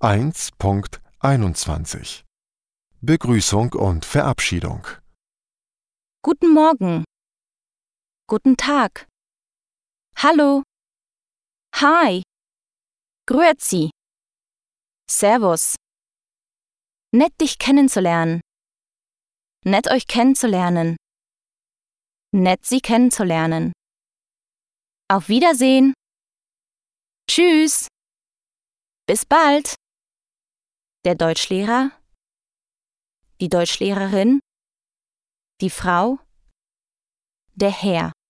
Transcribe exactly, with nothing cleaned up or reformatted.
eins Punkt einundzwanzig Begrüßung und Verabschiedung. Guten Morgen. Guten Tag. Hallo. Hi. Grüezi. Servus. Nett, dich kennenzulernen. Nett, euch kennenzulernen. Nett, Sie kennenzulernen. Auf Wiedersehen. Tschüss. Bis bald. Der Deutschlehrer. Die Deutschlehrerin. Die Frau. Der Herr.